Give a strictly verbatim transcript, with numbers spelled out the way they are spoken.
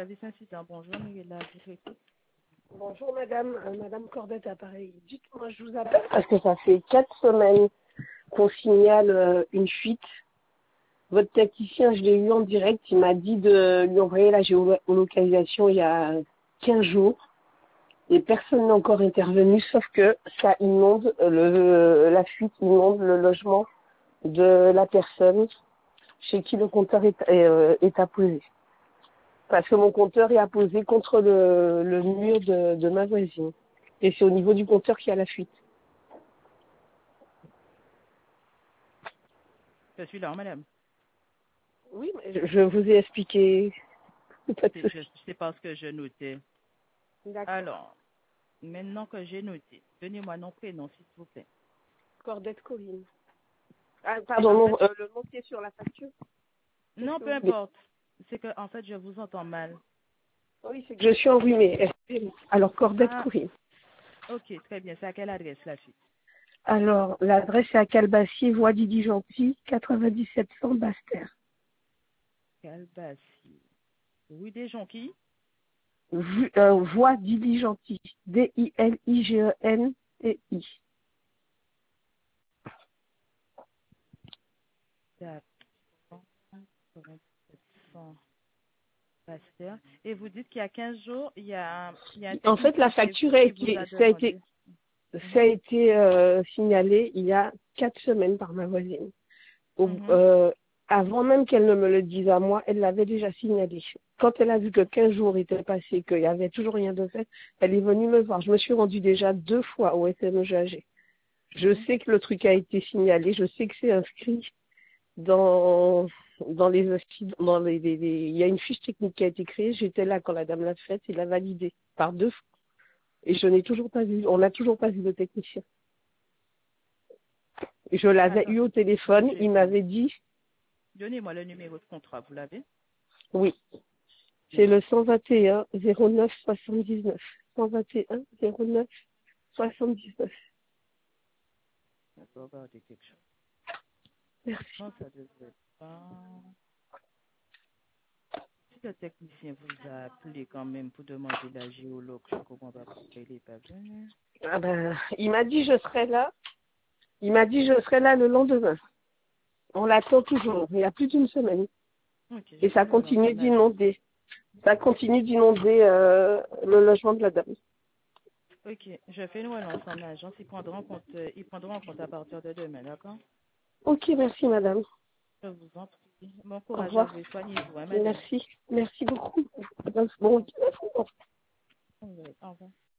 service incident. Bonjour, Miguel, je vous écoute. Bonjour madame, euh, madame Cordette appareil. Dites-moi, je vous appelle parce que ça fait quatre semaines qu'on signale euh, une fuite. Votre technicien, je l'ai eu en direct, il m'a dit de lui envoyer la géolocalisation il y a quinze jours. Et personne n'a encore intervenu, sauf que ça inonde, euh, le, la fuite inonde le logement de la personne chez qui le compteur est, est, euh, est apposé. Parce que mon compteur est apposé contre le, le mur de, de ma voisine. Et c'est au niveau du compteur qu'il y a la fuite. Je suis là, madame. Oui, mais je, je vous ai expliqué. Pas de C'est je- souci. c'est parce que je notais. D'accord. Alors, maintenant que j'ai noté, donnez-moi nom, prénom, s'il vous plaît. Cordette Colline. Ah, C'est pardon, en non, fait, euh, le nom qui est sur la facture. Qu'est-ce non, que peu vous voulez? importe. C'est que, en fait, je vous entends mal. Oui, c'est que je suis enrhumée. Excusez-moi. Alors, Cordette Ah, Colline. ok, très bien. C'est à quelle adresse, la suite? Alors, l'adresse est à Calbassier, voie Didi Gentil, quatre-vingt-dix-sept cents Basse-Terre. Calbassi. Rue des Jonquilles? Vu- euh, voie Didi Gentil. D I L I G E N T I. D'accord. quatre-vingt-sept cents Pasteur. Et vous dites qu'il y a quinze jours, il y a, un- il y a un En fait, technicien la qui, facture a qui vous été, a ça a été, demandé. ça Mhm, a été euh, signalé il y a quatre semaines par ma voisine. Au- mhm, euh, avant même qu'elle ne me le dise à moi, elle l'avait déjà signalé. Quand elle a vu que quinze jours étaient passés, qu'il n'y avait toujours rien de fait, elle est venue me voir. Je me suis rendue déjà deux fois au S M E G A G. Je mhm. sais que le truc a été signalé, je sais que c'est inscrit dans dans les accidents, dans les, les- les- il y a une fiche technique qui a été créée. J'étais là quand la dame l'a faite, il l'a validé par deux fois. Et je n'ai toujours pas vu, on n'a toujours pas vu le technicien. Je l'avais eu Attends, au téléphone, j'ai il pas. m'avait dit, Donnez-moi le numéro de contrat, vous l'avez? oui, S'il c'est vous le plaît. cent vingt et un zéro neuf soixante-dix-neuf. cent vingt et un zéro neuf soixante-dix-neuf. On peut regarder quelque chose. Merci. Non, ça devrait pas. Si le technicien vous a appelé quand même pour demander la géologue, je comprends pas pourquoi il n'est pas venu. Ah ben, il m'a dit je serai là. Il m'a dit je serai là le lendemain. On l'attend toujours. Il y a plus d'une semaine. Ok, Et je ça fais le continue lancement. d'inonder. Ça continue d'inonder euh, le logement de la dame. Ok, je fais le lancement en agence. Ils prendront en compte, euh, ils prendront en compte à partir de demain, d'accord? Ok, merci madame. Je vous en prie. Bon Au courage à revoir. vous et soignez-vous, hein, madame. Merci. Merci beaucoup. Bon, Oui, au revoir.